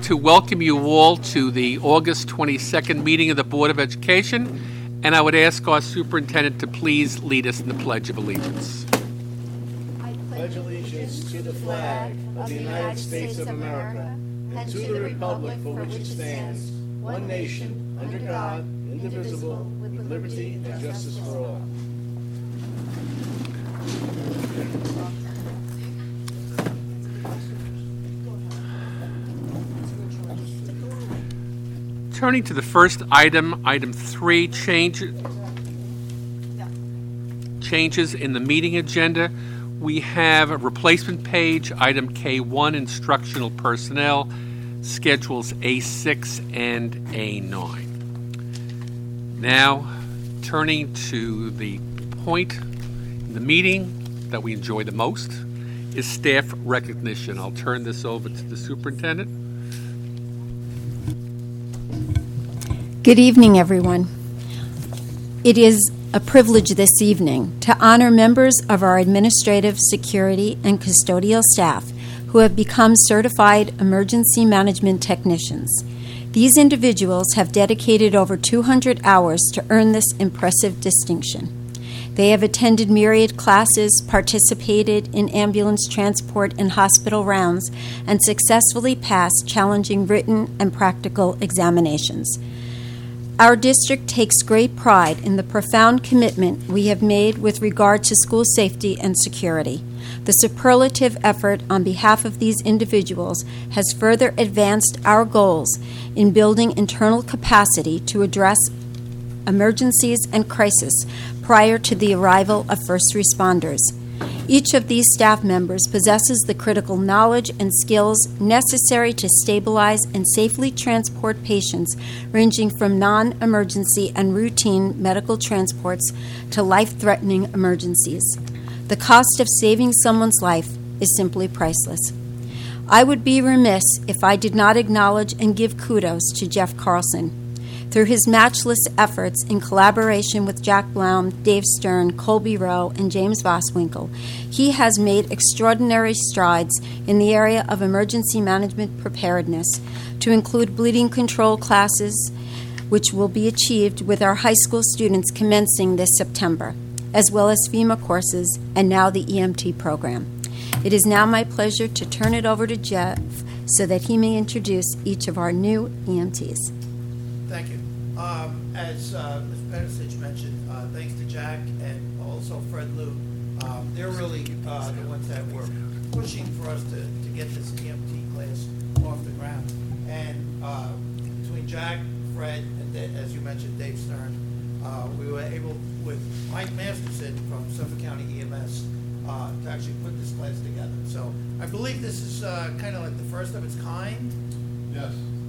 to welcome you all to the August 22nd meeting of the Board of Education, and I would ask our superintendent to please lead us in the Pledge of Allegiance. I pledge allegiance to the flag of the United States of America and to the republic for which it stands, one nation, under God, indivisible, with liberty and justice for all. Turning to the first item, item 3, changes in the meeting agenda. We have a replacement page, item K1, instructional personnel, schedules A6 and A9. Now, turning to the point in the meeting that we enjoy the most is staff recognition. I'll turn this over to the superintendent. Good evening, everyone. It is a privilege this evening to honor members of our administrative, security, and custodial staff who have become certified emergency management technicians. These individuals have dedicated over 200 hours to earn this impressive distinction. They have attended myriad classes, participated in ambulance transport and hospital rounds, and successfully passed challenging written and practical examinations. Our district takes great pride in the profound commitment we have made with regard to school safety and security. The superlative effort on behalf of these individuals has further advanced our goals in building internal capacity to address emergencies and crises prior to the arrival of first responders. Each of these staff members possesses the critical knowledge and skills necessary to stabilize and safely transport patients ranging from non-emergency and routine medical transports to life-threatening emergencies. The cost of saving someone's life is simply priceless. I would be remiss if I did not acknowledge and give kudos to Jeff Carlson. Through his matchless efforts in collaboration with Jack Blaum, Dave Stern, Colby Rowe, and James Voswinkle, he has made extraordinary strides in the area of emergency management preparedness, to include bleeding control classes, which will be achieved with our high school students commencing this September, as well as FEMA courses and now the EMT program. It is now my pleasure to turn it over to Jeff so that he may introduce each of our new EMTs. Thank you. As Ms. Penisich mentioned, thanks to Jack and also Fred Liu, they're really the ones that were pushing for us to get this EMT class off the ground. And between Jack, Fred, and as you mentioned, Dave Stern, we were able, with Mike Masterson from Suffolk County EMS, to actually put this class together. So I believe this is kind of like the first of its kind. Yes.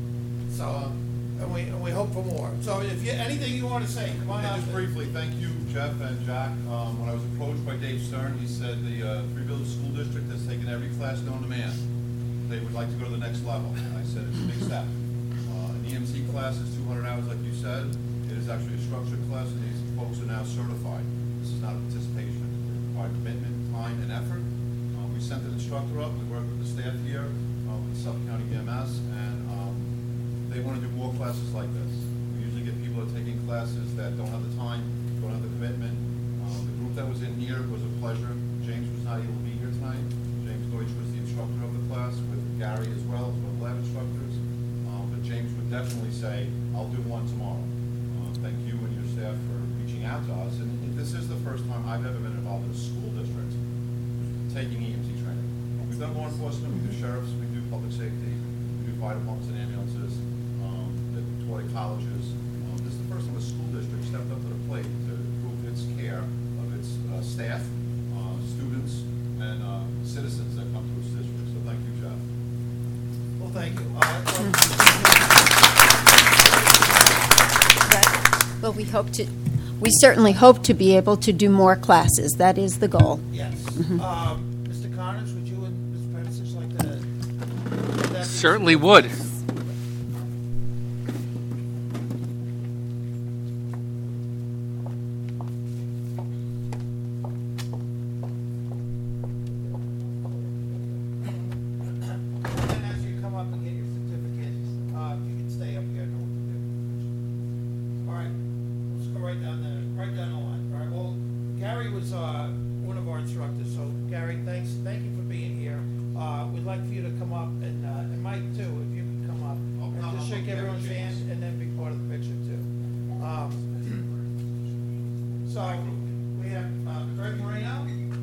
So. And we hope for more. So if you anything you want to say, come on out. Just briefly, thank you, Jeff and Jack. When I was approached by Dave Stern, he said the Three-Village School District has taken every class known to man. They would like to go to the next level. I said it's a big step. An EMC class is 200 hours, like you said. It is actually a structured class, and these folks are now certified. This is not a participation. It requires commitment, time, and effort. We sent an instructor up. We worked with the staff here, with the Suffolk County EMS, and they want to do more classes like this. We usually get people that are taking classes that don't have the time, don't have the commitment. The group that was in here was a pleasure. James was not able to be here tonight. James Deutsch was the instructor of the class, with Gary as well, as lab instructors. But James would definitely say, I'll do one tomorrow. Thank you and your staff for reaching out to us. And this is the first time I've ever been involved in a school district taking EMT training. We've done law enforcement, we do sheriffs, we do public safety, we do fire departments and ambulances. Colleges. This is the first time a school district stepped up to the plate to improve its care of its staff, students, and citizens that come to its district. So thank you, Jeff. Well, thank you. Well, we certainly hope to be able to do more classes. That is the goal. Yes. Mr. Connors, would you and Ms. Penisich like to? Certainly would. As you come up and get your certificate, was one of our instructors. So Gary, thank you for being here. We'd like for you to come up, and Mike too, if you can come up, and just shake everyone's hand, and then be part of the picture too. So we have Greg Moreno.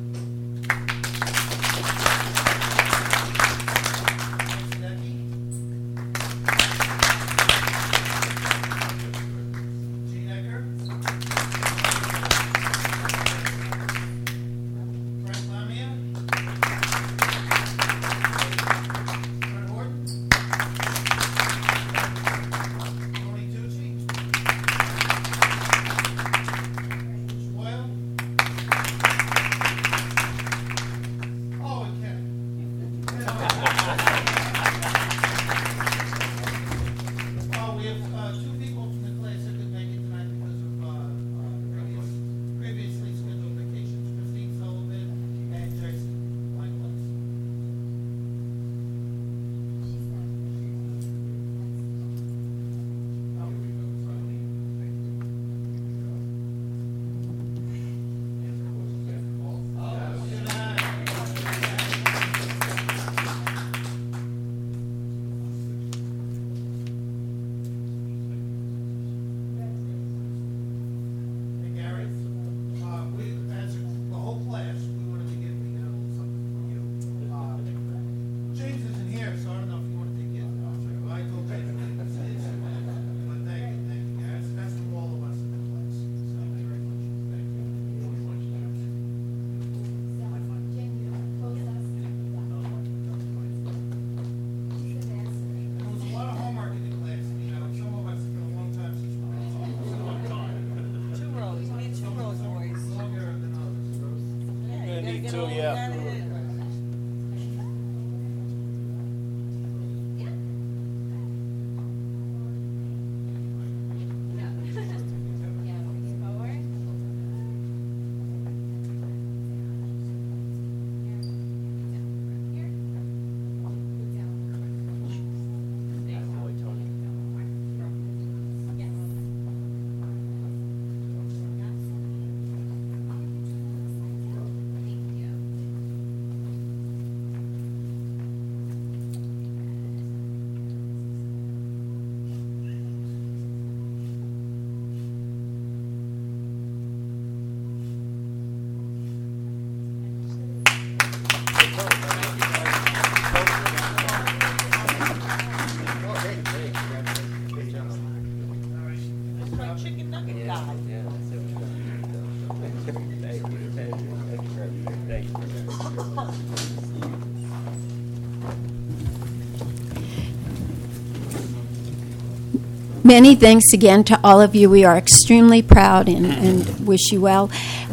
Many thanks again to all of you. We are extremely proud and wish you well.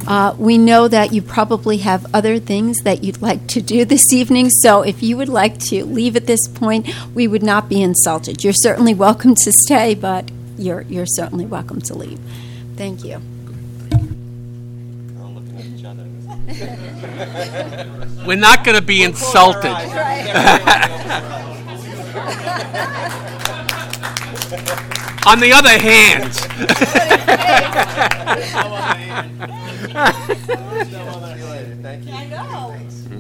We know that you probably have other things that you'd like to do this evening, so if you would like to leave at this point, we would not be insulted. You're certainly welcome to stay, but you're certainly welcome to leave. Thank you. We're not going to be insulted. On the other hand, I know.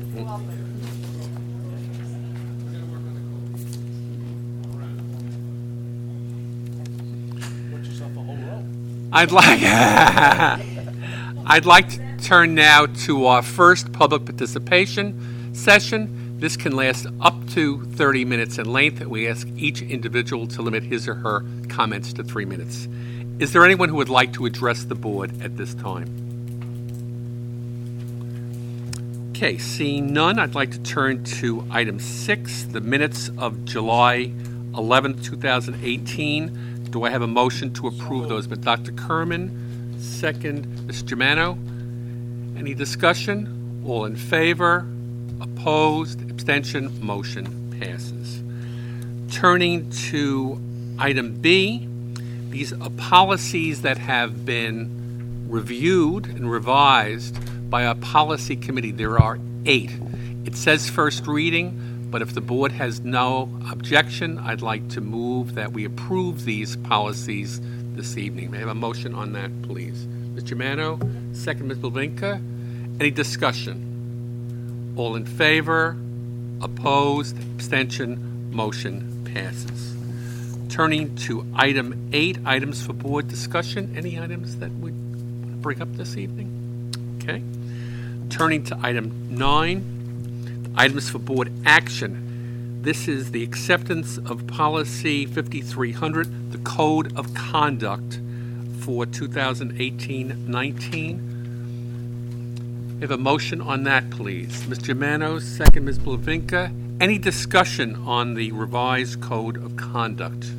I'd like to turn now to our first public participation session. This can last up to 30 minutes in length, and we ask each individual to limit his or her comments to 3 minutes. Is there anyone who would like to address the board at this time? Okay, seeing none, I'd like to turn to item 6, the minutes of July 11th, 2018. Do I have a motion to approve those? But Dr. Kerman, second, Mr. Germano. Any discussion? All in favor? Opposed? Abstention? Motion passes. Turning to item B, these are policies that have been reviewed and revised by a policy committee. There are 8. It says first reading, but if the board has no objection, I'd like to move that we approve these policies this evening. May I have a motion on that, please? Mr. Germano, second, Ms. Belvinka. Any discussion? All in favor? Opposed? Abstention? Motion passes. Turning to item 8, items for board discussion. Any items that we want to bring up this evening? Okay. Turning to item 9, items for board action. This is the acceptance of policy 5300, the Code of Conduct for 2018-19. We have a motion on that, please. Ms. Germano, second, Ms. Blavinka. Any discussion on the revised Code of Conduct?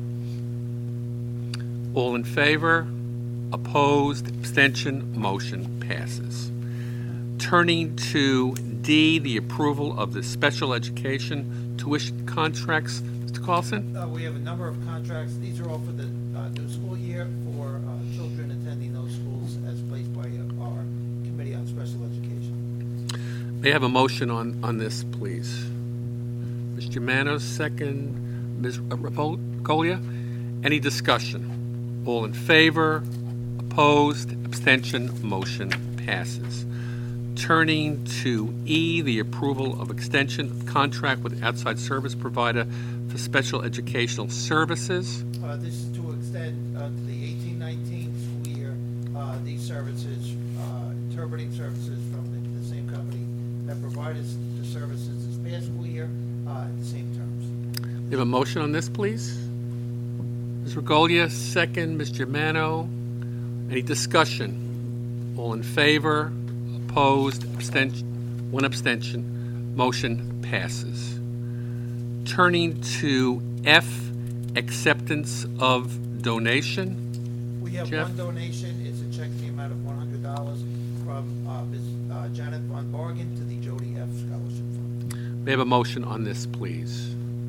All in favor? Opposed? Abstention? Motion passes. Turning to D, the approval of the special education tuition contracts. Mr. Carlson? We have a number of contracts. These are all for the new school year for children attending those schools as placed by our Committee on Special Education. May I have a motion on this, please? Ms. Germano, second. Ms. Repolia? Any discussion? All in favor? Opposed? Abstention? Motion passes. Turning to E, the approval of extension of contract with outside service provider for special educational services. This is to extend to the 18-19 school year these services, interpreting services from the same company that provided the services this past school year at the same terms. We have a motion on this, please. Ms. Regolia, second. Ms. Germano. Any discussion? All in favor? Opposed? Abstention? One abstention. Motion passes. Turning to F, acceptance of donation. We have Jeff? one donation. It's a check in the amount of $100 from Ms. Janet Von Bargen to the Jody F. Scholarship Fund. May I have a motion on this, please?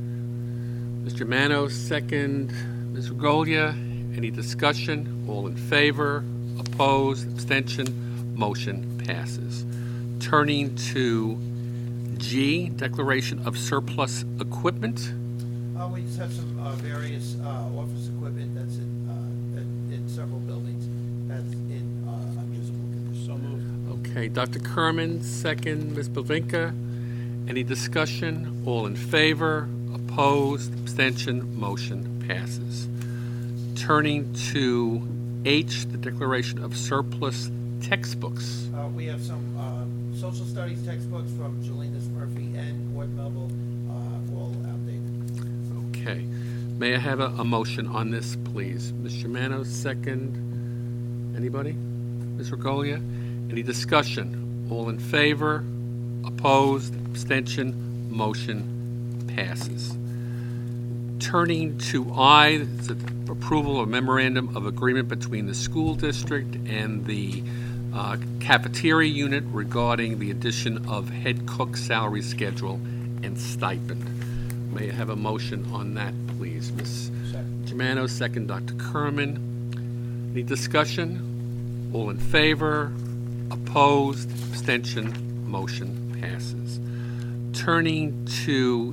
Mr. Germano, second. Ms. Regolia, any discussion? All in favor? Opposed? Abstention? Motion passes. Turning to G, declaration of surplus equipment. We just have some various office equipment that's in several buildings that's in unusable condition. So moved. Okay, Dr. Kerman, second. Ms. Blavinka, any discussion? All in favor? Opposed? Abstention? Motion passes. Turning to H, the declaration of surplus textbooks. We have some social studies textbooks from Julinas Murphy and Ward Melville, all outdated. Okay. May I have a motion on this, please? Ms. Germano, second. Anybody? Ms. Regolia? Any discussion? All in favor? Opposed? Abstention? Motion passes. Turning to I, it's the approval of memorandum of agreement between the school district and the cafeteria unit regarding the addition of head cook salary schedule and stipend. May I have a motion on that, please? Ms. Germano, second. Dr. Kerman. Any discussion? All in favor? Opposed? Abstention? Motion passes. Turning to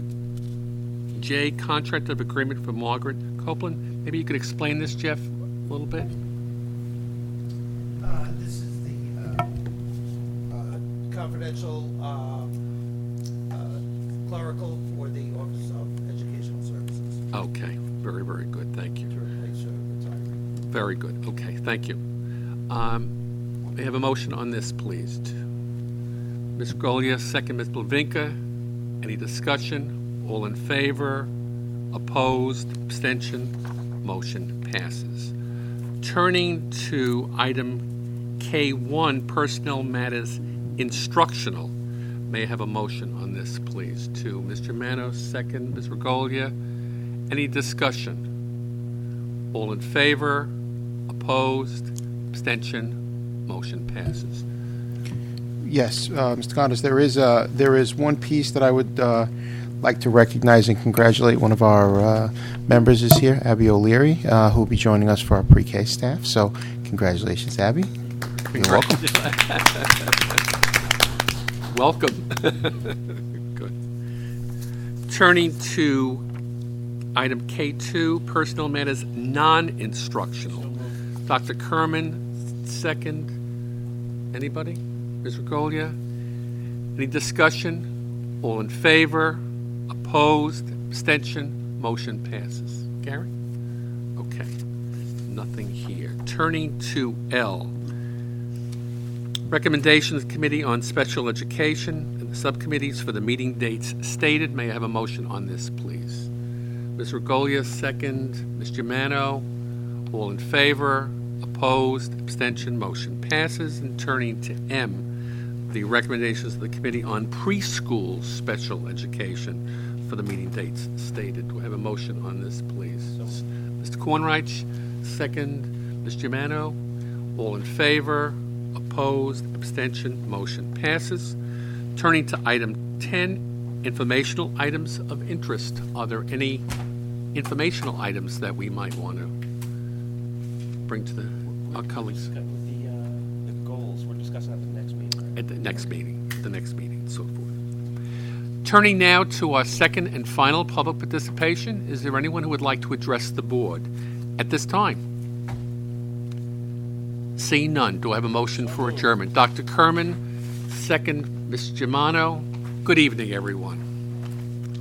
J, contract of agreement for Margaret Copeland. Maybe you could explain this, Jeff, a little bit? This is the confidential clerical for the Office of Educational Services. Okay, very, very good. Thank you. To replace her retirement. Very good. Okay, thank you. May I have a motion on this, please? Ms. Regolia, second. Ms. Blavinka. Any discussion? All in favor? Opposed? Abstention? Motion passes. Turning to item K1, personnel matters instructional. May I have a motion on this, please? To Ms. Germano, second. Ms. Regolia. Any discussion? All in favor? Opposed? Abstention? Motion passes. Yes, Mr. Condos, there is one piece that I would like to recognize and congratulate. One of our members is here, Abby O'Leary, who will be joining us for our pre-K staff. So congratulations, Abby. You're welcome. Welcome. Good. Turning to item K2, personnel matters non-instructional. Dr. Kerman, second. Anybody? Ms. Regolia? Any discussion? All in favor? Opposed? Abstention? Motion passes. Gary? Okay. Nothing here. Turning to L. Recommendations Committee on Special Education and the subcommittees for the meeting dates stated. May I have a motion on this, please? Ms. Regolia, second. Ms. Germano? All in favor? Opposed? Abstention? Motion passes. And turning to M, the recommendations of the Committee on Preschool Special Education for the meeting dates stated. Do I have a motion on this, please? Mr. Kornreich, second. Ms. Germano? All in favor? Opposed? Abstention? Motion passes. Turning to item 10, informational items of interest. Are there any informational items that we might want to bring to our colleagues? The goals, we're discussing at the next meeting, right? At the next meeting, so forth. Turning now to our second and final public participation, is there anyone who would like to address the board at this time? Seeing none, do I have a motion for adjournment? Dr. Kerman, second, Ms. Germano. Good evening, everyone.